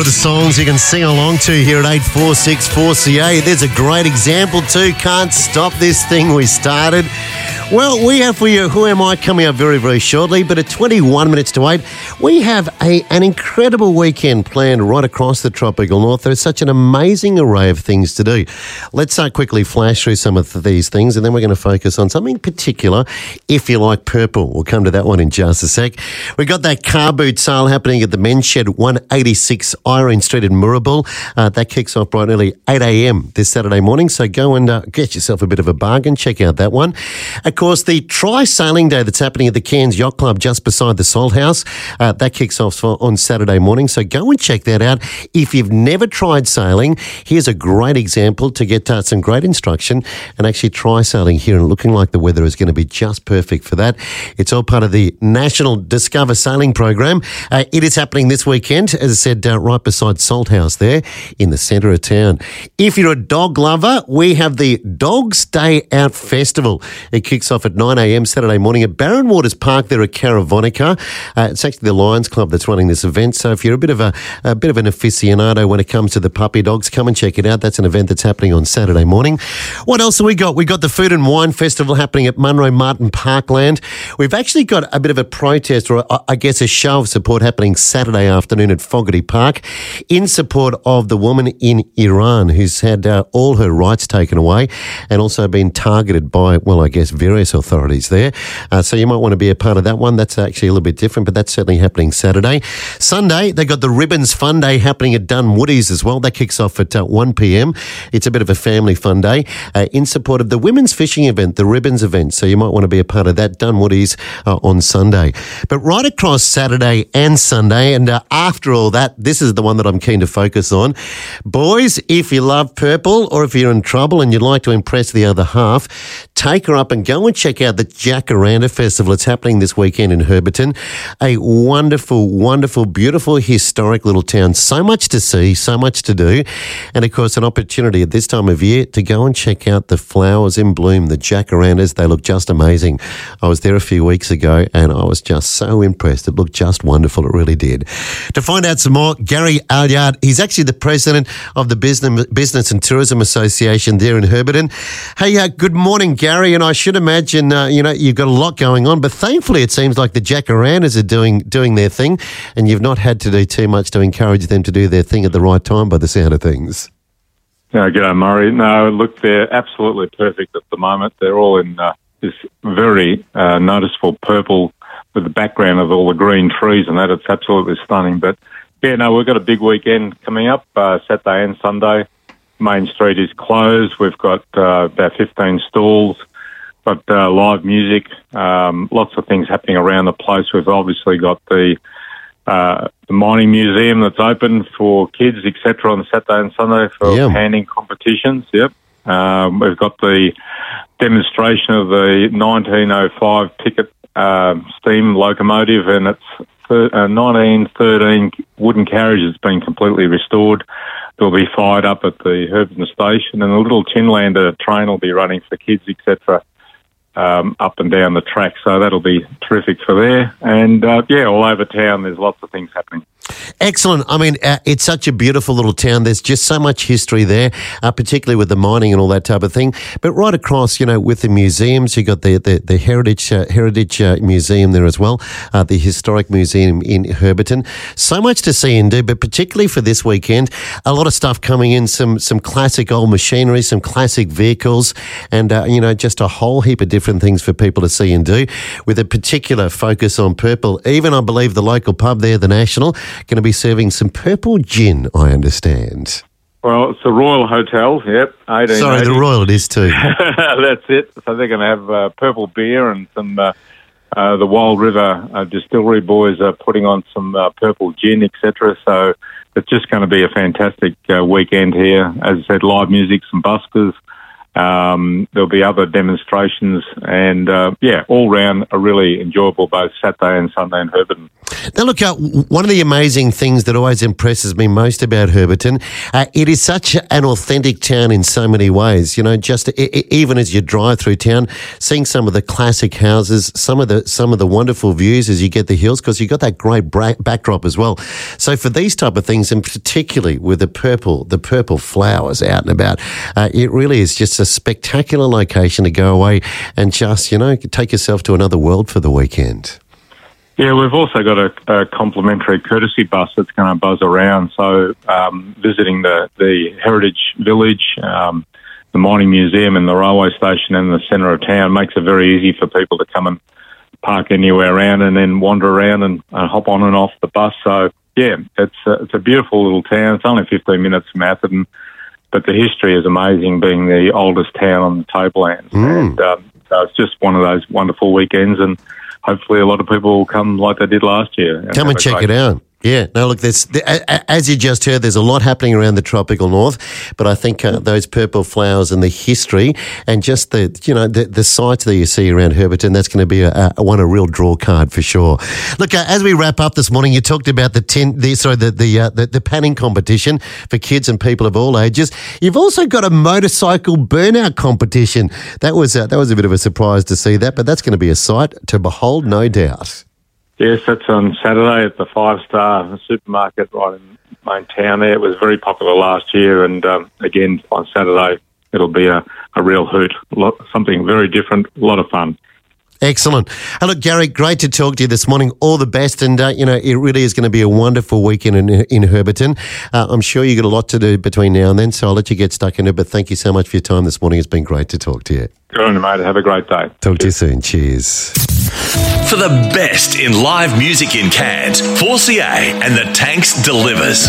the songs you can sing along to here at 8464CA. There's a great example too. Can't stop this thing we started. Well, we have for you Who Am I coming up very, very shortly, but at 21 minutes to 8, we have an incredible weekend planned right across the tropical north. There's such an amazing array of things to do. Let's quickly flash through some of these things, and then we're going to focus on something particular, if you like purple. We'll come to that one in just a sec. We've got that car boot sale happening at the Men's Shed, 186 Irene Street in Moorabool. That kicks off bright early, 8 a.m. this Saturday morning, so go and get yourself a bit of a bargain. Check out that one. Of course, the Tri-Sailing Day that's happening at the Cairns Yacht Club just beside the Salt House, that kicks off on Saturday morning, so go and check that out. If you've never tried sailing, here's a great example to get some great instruction and actually try sailing here, and looking like the weather is going to be just perfect for that. It's all part of the National Discover Sailing Program. It is happening this weekend, as I said, right beside Salt House there in the centre of town. If you're a dog lover, we have the Dogs Day Out Festival. It kicks off at 9 a.m. Saturday morning at Barron Waters Park there at Caravonica. It's actually the Lions Club that's running this event, so if you're a bit of an aficionado when it comes to the puppy dogs, come and check it out. That's an event that's happening on Saturday morning. What else have we got? We've got the Food and Wine Festival happening at Munro Martin Parkland. We've actually got a bit of a protest, or I guess a show of support happening Saturday afternoon at Fogarty Park in support of the woman in Iran who's had all her rights taken away and also been targeted by, well, I guess various authorities there. So you might want to be a part of that one. That's actually a little bit different, but that's certainly happening Saturday. Sunday, they got the Ribbons Fun Day happening at Dunwoodies as well. That kicks off at 1 p.m. It's a bit of a family fun day in support of the women's fishing event, the Ribbons event. So you might want to be a part of that, Dunwoodies on Sunday. But right across Saturday and Sunday, and after all that, this is the one that I'm keen to focus on. Boys, if you love purple or if you're in trouble and you'd like to impress the other half, take her up and go and check out the Jacaranda Festival. It's happening this weekend in Herberton. A wonderful, wonderful, beautiful, historic little town. So much to see, so much to do. And, of course, an opportunity at this time of year to go and check out the flowers in bloom, the jacarandas. They look just amazing. I was there a few weeks ago and I was just so impressed. It looked just wonderful. It really did. To find out some more, Gary Alliard, he's actually the president of the Business and Tourism Association there in Herberton. Hey, good morning, Gary. And I should imagine, you've got a lot going on, but thankfully it seems like the jacarandas are doing their thing and you've not had to do too much to encourage them to do their thing at the right time by the sound of things. G'day, Murray. No, look, they're absolutely perfect at the moment. They're all in this very noticeable purple with the background of all the green trees and that. It's absolutely stunning. But, yeah, no, we've got a big weekend coming up, Saturday and Sunday. Main Street is closed. We've got about 15 stalls, got live music, lots of things happening around the place. We've obviously got the mining museum that's open for kids, etc., on Saturday and Sunday for handing competitions. Yep. We've got the demonstration of the 1905 Pickett steam locomotive, and its 1913 wooden carriage has been completely restored. They'll be fired up at the Herberton station, and a little Chinlander train will be running for kids, etc., up and down the track. So that'll be terrific for there. And, all over town there's lots of things happening. Excellent. I mean, it's such a beautiful little town. There's just so much history there, particularly with the mining and all that type of thing. But right across, with the museums, you got the Heritage Museum there as well, the Historic Museum in Herberton. So much to see and do, but particularly for this weekend, a lot of stuff coming in, some classic old machinery, some classic vehicles, and, just a whole heap of different things for people to see and do, with a particular focus on purple. Even, I believe, the local pub there, the National, going to be serving some purple gin, I understand. Well, it's the Royal Hotel, yep. 1880. Sorry, the Royal it is too. That's it. So they're going to have purple beer, and some the Wild River Distillery boys are putting on some purple gin, etc. So it's just going to be a fantastic weekend here. As I said, live music, some buskers. There'll be other demonstrations and, all round a really enjoyable both Saturday and Sunday in Herberton. Now, look, one of the amazing things that always impresses me most about Herberton, it is such an authentic town in so many ways. You know, just even as you drive through town, seeing some of the classic houses, some of the wonderful views as you get the hills, because you've got that great backdrop as well. So for these type of things, and particularly with the purple flowers out and about, it really is just a spectacular location to go away and just, you know, take yourself to another world for the weekend. Yeah, we've also got a complimentary courtesy bus that's going to buzz around. So visiting the Heritage Village, the Mining Museum and the railway station in the centre of town makes it very easy for people to come and park anywhere around and then wander around and hop on and off the bus. So, yeah, it's a beautiful little town. It's only 15 minutes from Atherton, but the history is amazing, being the oldest town on the Tablelands. And so it's just one of those wonderful weekends, and hopefully a lot of people will come like they did last year. Come and check it out. Yeah. No, look, as you just heard, there's a lot happening around the tropical north, but I think those purple flowers and the history and just the sights that you see around Herberton, that's going to be a real draw card for sure. Look, as we wrap up this morning, you talked about the panning competition for kids and people of all ages. You've also got a motorcycle burnout competition. That was a bit of a surprise to see that, but that's going to be a sight to behold, no doubt. Yes, that's on Saturday at the 5-Star Supermarket right in main town there. It was very popular last year, and again on Saturday it'll be a real hoot, something very different, a lot of fun. Excellent. Hey, look, Gary, great to talk to you this morning. All the best, and it really is going to be a wonderful weekend in Herberton. I'm sure you've got a lot to do between now and then, so I'll let you get stuck into it, but thank you so much for your time this morning. It's been great to talk to you. Good on you, mate. Have a great day. Talk to you soon. Cheers. For the best in live music in Cairns, 4CA and the Tanks delivers.